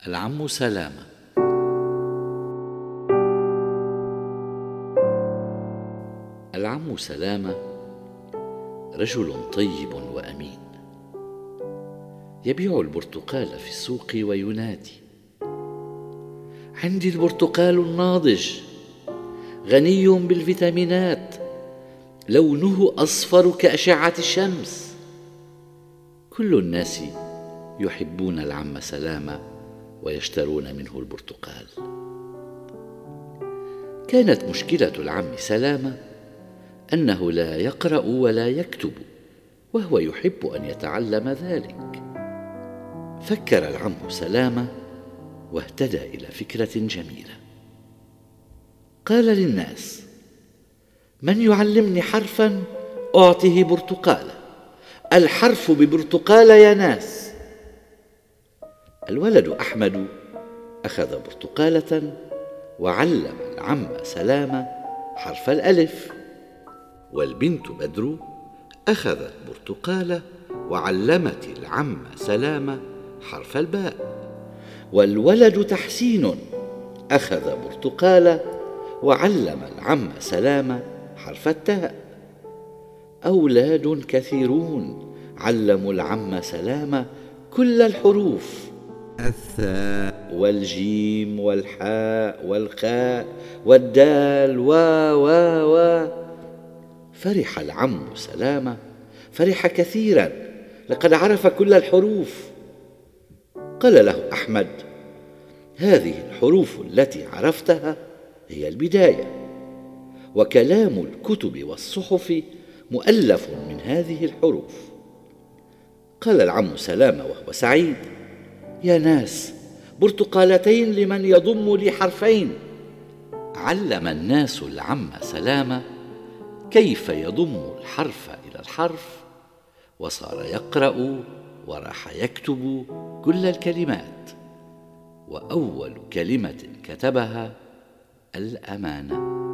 العم سلامة. العم سلامة رجل طيب وأمين، يبيع البرتقال في السوق وينادي: عندي البرتقال الناضج، غني بالفيتامينات، لونه أصفر كأشعة الشمس. كل الناس يحبون العم سلامة ويشترون منه البرتقال. كانت مشكلة العم سلامة أنه لا يقرأ ولا يكتب، وهو يحب أن يتعلم ذلك. فكر العم سلامة واهتدى إلى فكرة جميلة. قال للناس: من يعلمني حرفا أعطه برتقالة، الحرف ببرتقالة يا ناس. الولد أحمد أخذ برتقالة وعلم العم سلامة حرف الألف، والبنت بدر أخذت برتقالة وعلمت العم سلامة حرف الباء، والولد تحسين أخذ برتقالة وعلم العم سلامة حرف التاء. أولاد كثيرون علموا العم سلامة كل الحروف: الثاء والجيم والحاء والخاء والدال و فرح العم سلامة، فرح كثيرا، لقد عرف كل الحروف. قال له أحمد: هذه الحروف التي عرفتها هي البداية، وكلام الكتب والصحف مؤلف من هذه الحروف. قال العم سلامة وهو سعيد: يا ناس، برتقالتين لمن يضم لي حرفين. علم الناس العم سلامة كيف يضم الحرف إلى الحرف، وصار يقرأ وراح يكتب كل الكلمات. وأول كلمة كتبها الأمانة.